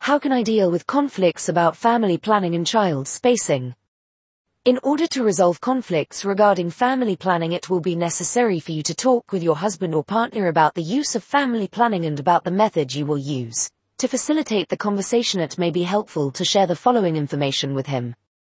How can I deal with conflicts about family planning and child spacing? In order to resolve conflicts regarding family planning, it will be necessary for you to talk with your husband or partner about the use of family planning and about the method you will use. To facilitate the conversation, it may be helpful to share the following information with him.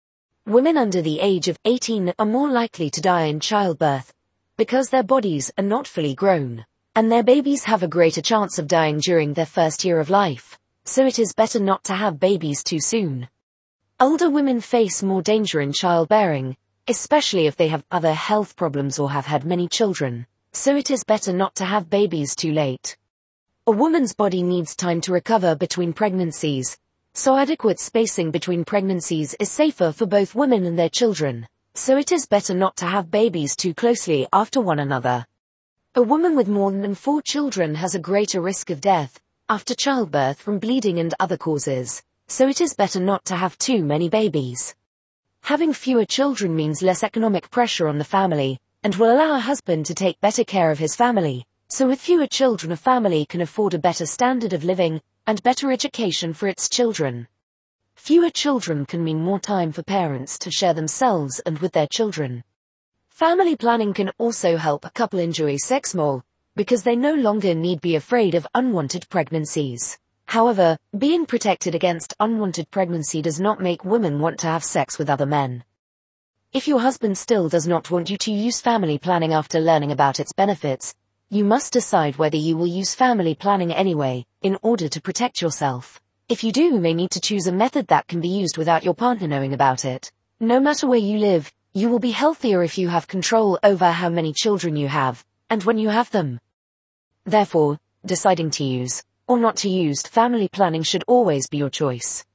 Women under the age of 18 are more likely to die in childbirth because their bodies are not fully grown, and their babies have a greater chance of dying during their first year of life, so it is better not to have babies too soon. Older women face more danger in childbearing, especially if they have other health problems or have had many children, so it is better not to have babies too late. A woman's body needs time to recover between pregnancies, so adequate spacing between pregnancies is safer for both women and their children, so it is better not to have babies too closely after one another. A woman with more than 4 children has a greater risk of death after childbirth from bleeding and other causes, so it is better not to have too many babies. Having fewer children means less economic pressure on the family, and will allow a husband to take better care of his family, so with fewer children a family can afford a better standard of living and better education for its children. Fewer children can mean more time for parents to share themselves and with their children. Family planning can also help a couple enjoy sex more, because they no longer need be afraid of unwanted pregnancies. However, being protected against unwanted pregnancy does not make women want to have sex with other men. If your husband still does not want you to use family planning after learning about its benefits, you must decide whether you will use family planning anyway, in order to protect yourself. If you do, you may need to choose a method that can be used without your partner knowing about it. No matter where you live, you will be healthier if you have control over how many children you have, and when you have them. Therefore, deciding to use or not to use family planning should always be your choice.